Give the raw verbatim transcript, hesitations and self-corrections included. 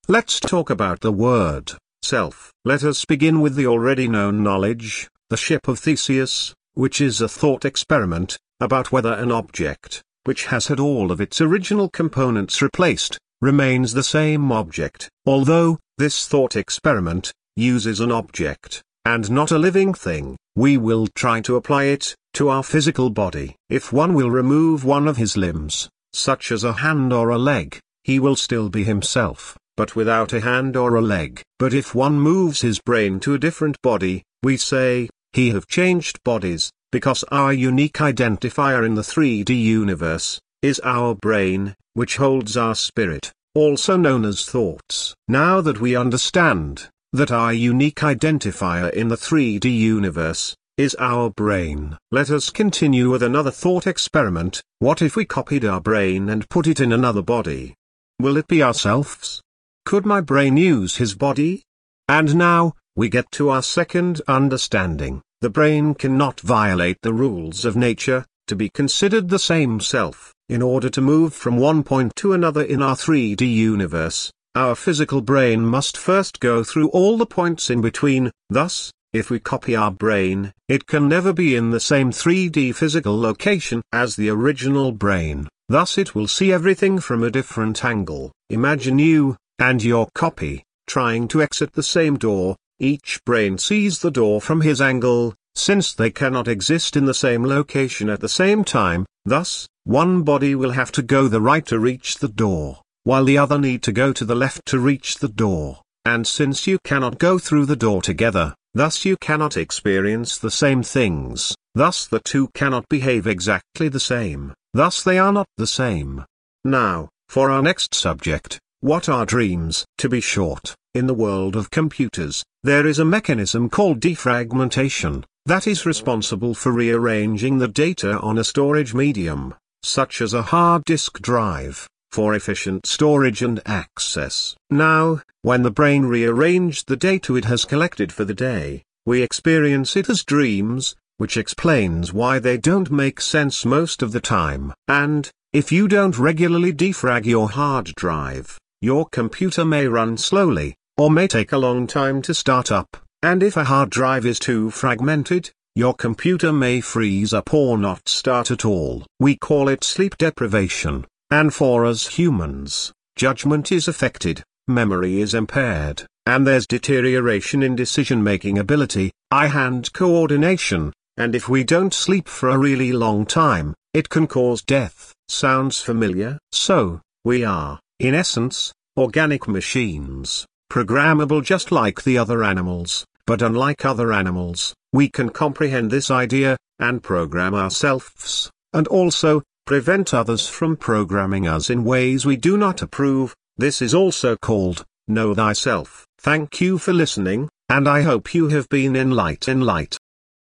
let's talk about the word self. Let us begin with the already known knowledge, the ship of Theseus, which is a thought experiment about whether an object, which has had all of its original components replaced, remains the same object. Although this thought experiment uses an object, and not a living thing, we will try to apply it to our physical body. If one will remove one of his limbs, such as a hand or a leg, he will still be himself, but without a hand or a leg. But if one moves his brain to a different body, we say, he have changed bodies, because our unique identifier in the three D universe is our brain, which holds our spirit, also known as thoughts. Now that we understand that our unique identifier in the three D universe is our brain, let us continue with another thought experiment. What if we copied our brain and put it in another body? Will it be ourselves? Could my brain use his body? And now, we get to our second understanding. The brain cannot violate the rules of nature, to be considered the same self. In order to move from one point to another in our three D universe, our physical brain must first go through all the points in between. Thus, if we copy our brain, it can never be in the same three D physical location as the original brain. Thus it will see everything from a different angle. Imagine you, and your copy, trying to exit the same door. Each brain sees the door from his angle, since they cannot exist in the same location at the same time. Thus, one body will have to go the right to reach the door, while the other need to go to the left to reach the door. And since you cannot go through the door together, thus you cannot experience the same things. Thus the two cannot behave exactly the same. Thus they are not the same. Now, for our next subject, what are dreams? To be short, in the world of computers, there is a mechanism called defragmentation, that is responsible for rearranging the data on a storage medium, such as a hard disk drive, for efficient storage and access. Now, when the brain rearranged the data it has collected for the day, we experience it as dreams, which explains why they don't make sense most of the time. And, if you don't regularly defrag your hard drive, your computer may run slowly, or may take a long time to start up, and if a hard drive is too fragmented, your computer may freeze up or not start at all. We call it sleep deprivation, and for us humans, judgment is affected, memory is impaired, and there's deterioration in decision-making ability, eye-hand coordination, and if we don't sleep for a really long time, it can cause death. Sounds familiar? So, we are, in essence, organic machines, programmable just like the other animals, but unlike other animals, we can comprehend this idea, and program ourselves, and also, prevent others from programming us in ways we do not approve. This is also called, know thyself. Thank you for listening, and I hope you have been enlightened.